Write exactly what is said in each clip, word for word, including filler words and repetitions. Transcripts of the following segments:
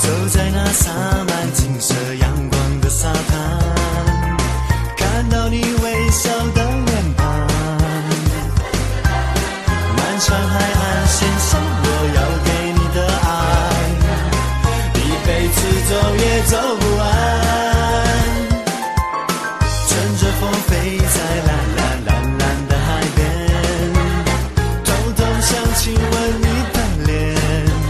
走在那洒满金色阳光的沙滩，看到你微笑的脸庞，漫长海岸线上我要给你的爱，一辈子走也走不完。乘着风飞在蓝蓝蓝蓝的海边，偷偷想亲吻你的脸。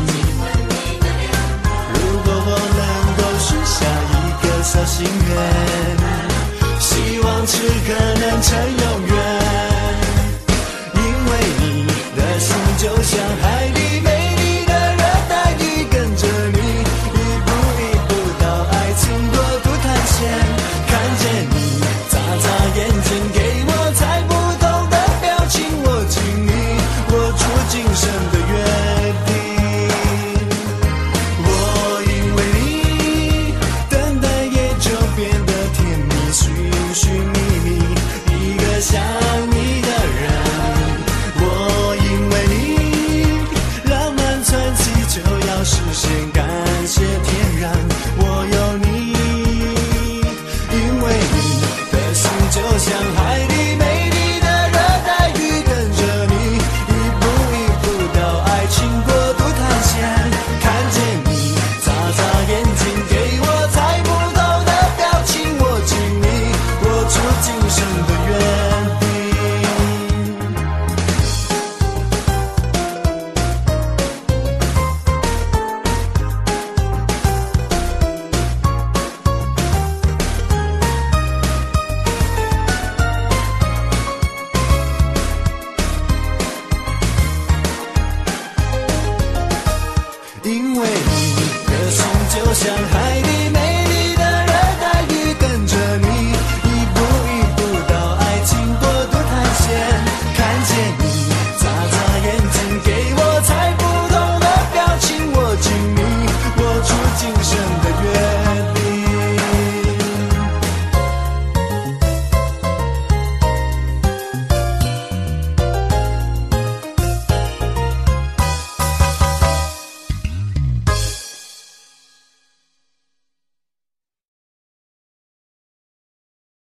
如果我能够许下一个小心愿，希望此刻能成永远。因为你的心就像海里美丽的热带鱼，跟着你一步一步到爱情国度探险。看见你眨眨眼睛，给我猜不同的表情，我请你握住今生的约定。我因为你等待也就变得甜蜜，寻寻觅觅一个像你的人。我因为你浪漫传奇就要实现，感谢天然我有你。因为你的心就像海里美丽的热带鱼，跟着你一步一步到爱情国度探险。看见你眨眨眼睛，给我猜不透的表情，我请你握住今生的约定。因为你的心就像海里美